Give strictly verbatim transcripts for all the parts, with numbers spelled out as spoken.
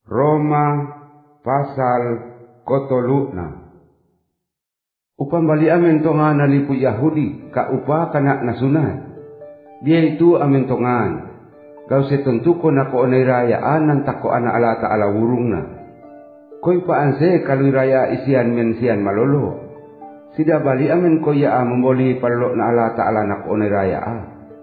Roma pasal kotoluna. Upambali amin tongan nalipu Yahudi ka upa kanak nasunat. Dia itu amin tongan. Gau setuntuko na ko onay rayaan ng tako ana ala ta'ala wurung na. Koy paanse kaluy raya isian men sian malolo. Sida bali amin ko yaa memboli pallo na ala ta'ala na ko onay raya.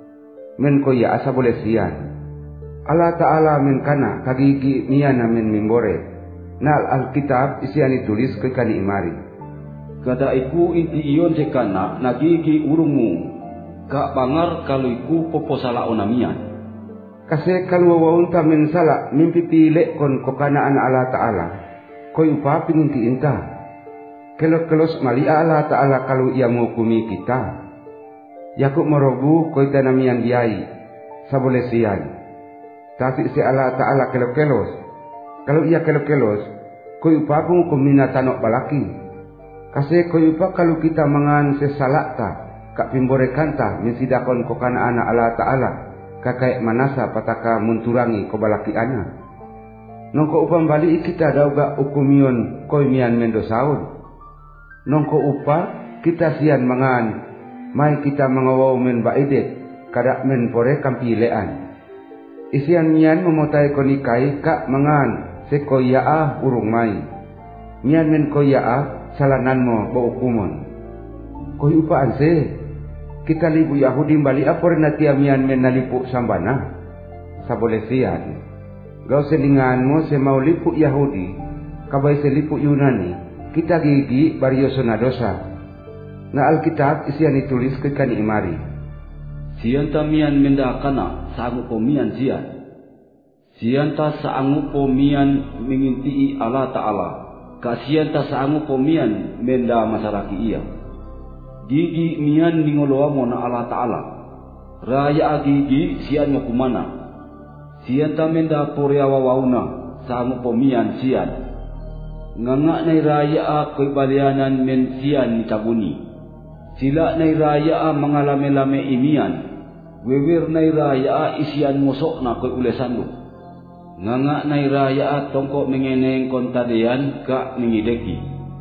Men ko yaa sa boleh sian. Allah Ta'ala min kana kagigi niya namin mimbore na Alkitab isian itulis kay kani imari. Kada iku inti iyon si kana nagigi urungmu ka bangar kaluiku poposala onamian. Kasi kalwawaun ta min sala mimpipili kon kokanaan Allah Ta'ala koy upa pinintiin ta. Kelos-kelos mali Allah Ta'ala kalu iya mo kumi kita. Yakuk morobu koy tanamian diai sa boleh sian. Tapi si Allah Ta'ala kelos-kelos. Kalau ia kelos-kelos, koy upa kung kumina tanok balaki. Kasi koy upa kalau kita mangan sesalak ta, kak pimbore kanta, minsidakon ko kana ana Allah Ta'ala, kakay manasa pataka munturangi ko balaki ana. Nong ko upang bali kita daw ga ukumion koy mian mendosaon. Nong ko upa kita sian mangan, may kita mangawaw men baidet, kada men pore kampilean. Isian mian memotay ko ni kay ka mangan se koyaa urung may. Mian men koyaa salanan mo ba ukumon. Koy upaan se. Kita libu Yahudi bali apor na tiya mian men nalipu sambana. Sa boleh sian. Gau selingan mo se mau lipu Yahudi. Kabay se lipu Yunani. Kita gigi baryoso na dosa. Na Alkitab isian itulis kay kani imari. Siyan ta mian menda kana sa angu po mian siyan. Siyan ta sa angu po mian mingintii Allah Ta'ala. Ka siyan ta sa angu po mian menda masaraki iya. Gigi mian ningoloa mo na Allah Ta'ala. Raya gigi siyan mo kumana. Siyan ta menda poriawa wauna sa angu po mian siyan. Nganga na raya ko'y balianan men siyan ni tabuni. Sila na raya mangalame-lame imian. Wewir na raya isian musok na ko'y ulesan mo. Nganga na raya tongko mengeneng kontadean ka ningideki.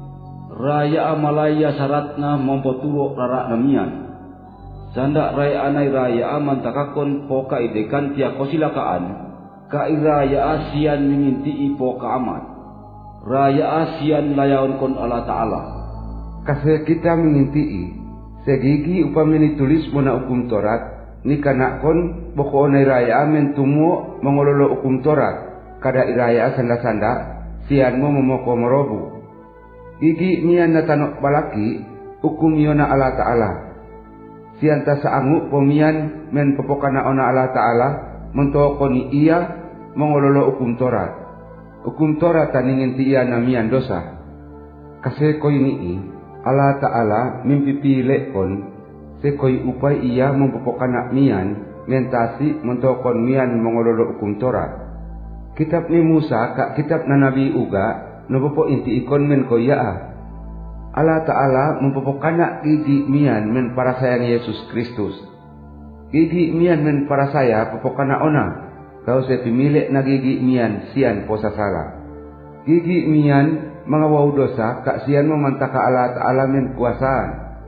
Raya malaya sarat na mampoturo rara namian. Sanda raya na raya mantakakon po kaidekan tiya kosilakaan. Ka iraya sian mingintii po kaamat. Raya asian layaon kon Allah Ta'ala. Kasi kita mingintii. Segigi upamini tulis mo na hukum Torat, ni kanakon boko onay raya amen tumo mangololo hukum Torat, kada iraya sanda-sanda, siyan mo momoko morobu. Gigi niyan na tanok balaki, hukum yun na Allah Ta'ala. Siyan ta sa angu pomian men popokana ona Allah Ta'ala, mentoko ni iya mangololo hukum Torat. Hukum Torat taningin ti iya na miyan dosa. Kasi koy nii, Allah Ta'ala mimpipili kon se koy upay iya mempopokana mian mentasi mentokon mian mangololo hukum Torat. Kitab ni Musa ka kitab na Nabi uga nopopo inti ikon men koyaa. Allah Ta'ala mempopokana gigi mian men para saya ni Yesus Kristus. Gigi mian men para saya popokana ona. Kau se pimili na gigi mian sian posa sala. Gigi mian mga waw dosa ka siyan mo mantaka Allah Ta'ala men kuasaan.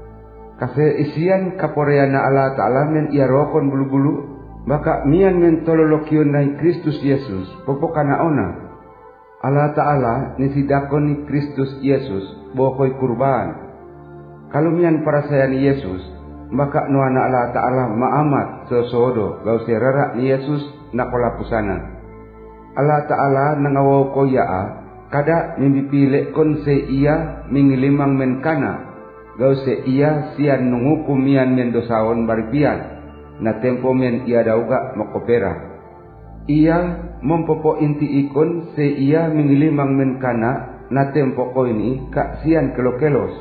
Kasi isiyan kaporean na Allah Ta'ala men iarokon bulu-bulu. Baka miyan men tololokyon na Kristus Yesus popokana ona. Allah Ta'ala nisidakon ni Kristus Yesus bokoy kurban. Kalau miyan para saya ni Yesus baka nuwa na Allah Ta'ala maamat sosodo gau serara ni Yesus nakolapusanan. Allah Ta'ala nangawaw ko yaa kada mimpipili kon se iya mingilimang men kana. Gau se iya siyan nungukum mian men dosaon baripian. Na tempo men iya dauga makopera. Iya mempopo inti ikon se iya mingilimang men kana. Na tempo ko ini ka siyan kelo-kelos.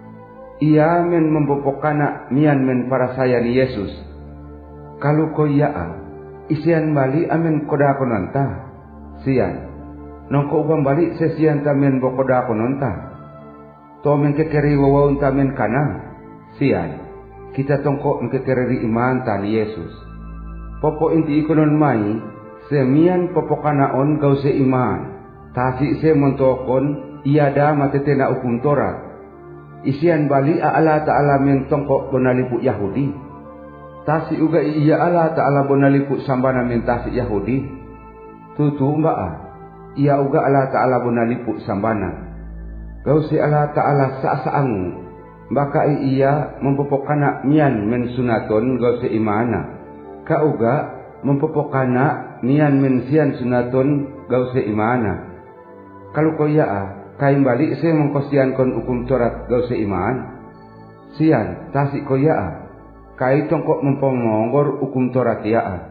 Iya men mempopo kana mian men para saya ni Yesus. Kalau ko iya isian bali amen koda konanta. Siyan. Nong ko ubang balik sesian tamen bokoda ko nonta. To men kekeri wawon tamen kana. Sian. Kita tongko mekekeri iman tani Yesus. Popo inti ikonon mai semian popokanaon gau se iman. Tasi se montokon iada matetena hukum Torat. Isian bali Allah Ta'ala mentongkok bonalipu Yahudi. Tasi uga iya Allah Ta'ala bonalipu sambana mentasi Yahudi. Tutu mbaa. Ia uga Allah Ta'ala bonalipu sambana. Gausi Allah Ta'ala sa-saangu. Baka iya mempopokana mian men sunaton gausi imana. Ka uga mempopokana nian men sian sunaton gausi imana. Kalau kau ya, kain balik saya mengkosian kon hukum Torat gau seiman. Sian, tasik kau ya, kai tongkok mempengonggor hukum Torat ya.